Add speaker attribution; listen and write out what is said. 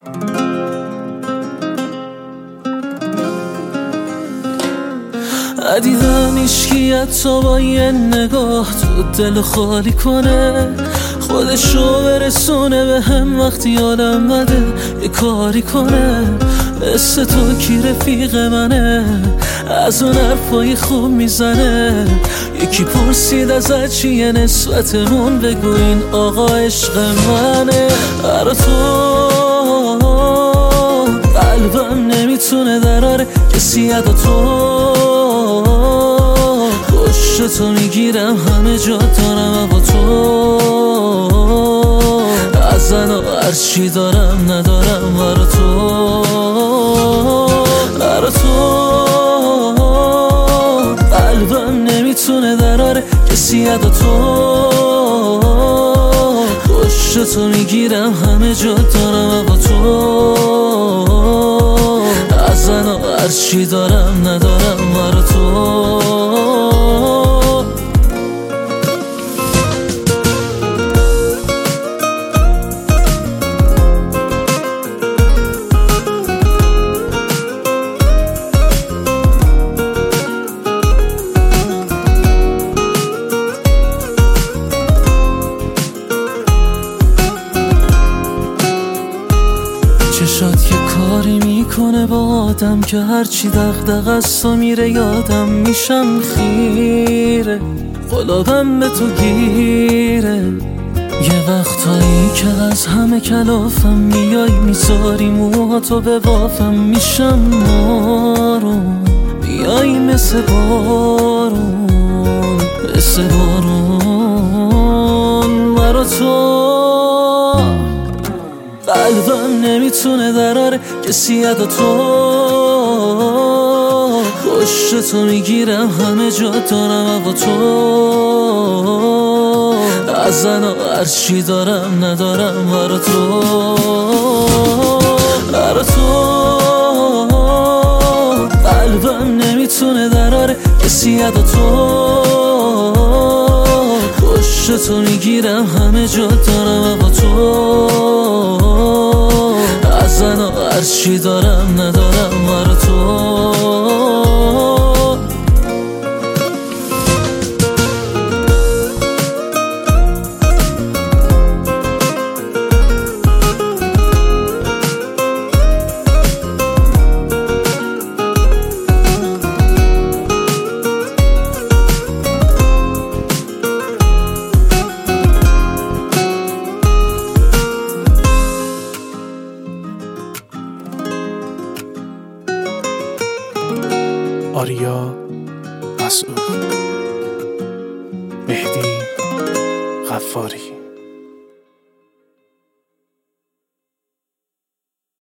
Speaker 1: ندیدم ایشکیت تا با یه نگاه تو دل خالی کنه، خودشو برسونه به هم وقتی آدم بده یه کاری کنه. مثل تو کی رفیق منه، از اون حرفای خوب میزنه. یکی پرسید ازت چیه نسبتمون، بگو این آقا عشق منه. برا تو قلبم نمیتونه دراره کسی ادا تو، پشت تو میگیرم همه جا دارم با تو. از زن و هرچی دارم ندارم برا تو. برا تو قلبم نمیتونه دراره کسی ادا تو، پشت تو میگیرم همه جا دارم با تو. از زن و هرچی دارم ندارم برا تو. چشات یه کاری میکنه با آدم که هرچی دغدغه است و میره یادم میشم خیره. قلبم به تو گیره، یه وقتایی که از همه کلافم میای میذاری موهاتو به بافم، میشم مارون بیای مثل بارون مثل بارون. برا تو قلبم نمیتونه دراره کسی ادا تو، پشت تو میگیرم همه جا دارم با تو. از زن و هرچی دارم ندارم برا تو. برا تو قلبم نمیتونه دراره کسی ادا تو، پشت تو میگیرم همه جا دارم با تو. از زن و هرچی دارم ندارم برا تو.
Speaker 2: آریا مسعود، مهدی غفاری.